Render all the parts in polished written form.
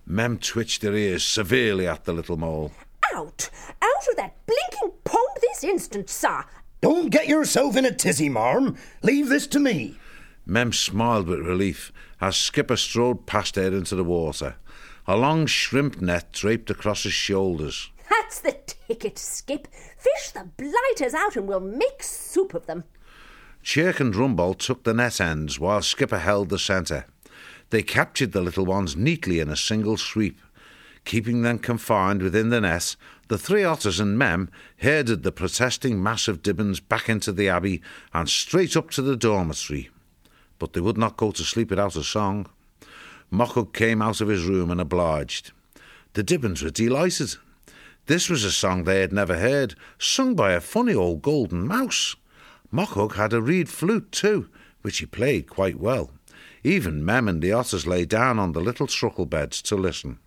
Mem twitched her ears severely at the little mole. Out! Out of that blinking pond this instant, sir! Don't get yourself in a tizzy, marm. Leave this to me. Mem smiled with relief as Skipper strode past her into the water. A long shrimp net draped across his shoulders. That's the ticket, Skip. Fish the blighters out and we'll make soup of them. Chirk and Rumbold took the net ends while Skipper held the centre. They captured the little ones neatly in a single sweep. Keeping them confined within the net, the three otters and Mem herded the protesting mass of Dibbons back into the abbey and straight up to the dormitory. But they would not go to sleep without a song. Mochug came out of his room and obliged. The Dibbons were delighted. This was a song they had never heard, sung by a funny old golden mouse. Mochug had a reed flute too, which he played quite well. Even Mem and the otters lay down on the little truckle beds to listen.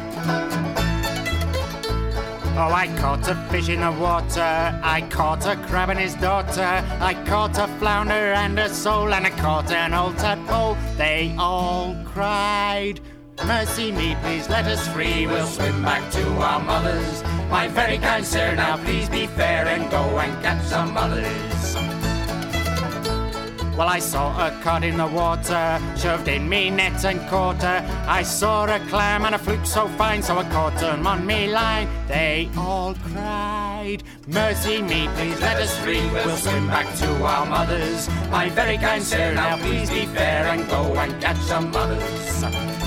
Oh, I caught a fish in the water, I caught a crab and his daughter, I caught a flounder and a sole, and I caught an old tadpole. They all cried, mercy me, please let us free, we'll swim back to our mothers. My very kind sir, now please be fair and go and catch some others. Well, I saw a cod in the water, shoved in me net and caught her. I saw a clam and a fluke so fine, so I caught 'em on me line. They all cried, mercy me, please let us free, we'll swim back to our mothers. My very kind sir, now please be fair and go and catch some others.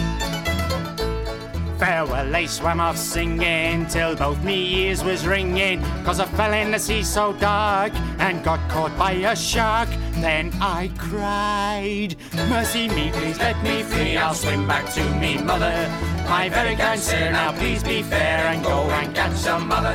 Farewell, they swam off singing till both me ears was ringing, 'cause I fell in the sea so dark and got caught by a shark. Then I cried, mercy me, please let me free, I'll swim back to me mother. My very kind sir, now please be fair and go and catch some other.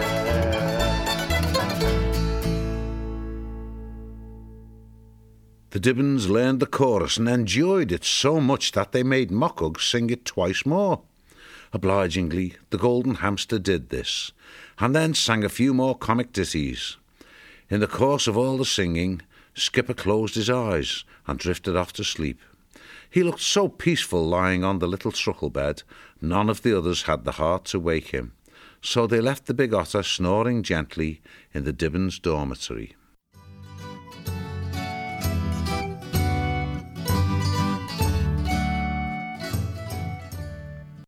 The Dibbons learned the chorus and enjoyed it so much that they made Mochug sing it twice more. Obligingly, the golden hamster did this, and then sang a few more comic ditties. In the course of all the singing, Skipper closed his eyes and drifted off to sleep. He looked so peaceful lying on the little truckle bed, none of the others had the heart to wake him, so they left the big otter snoring gently in the Dibbons' dormitory.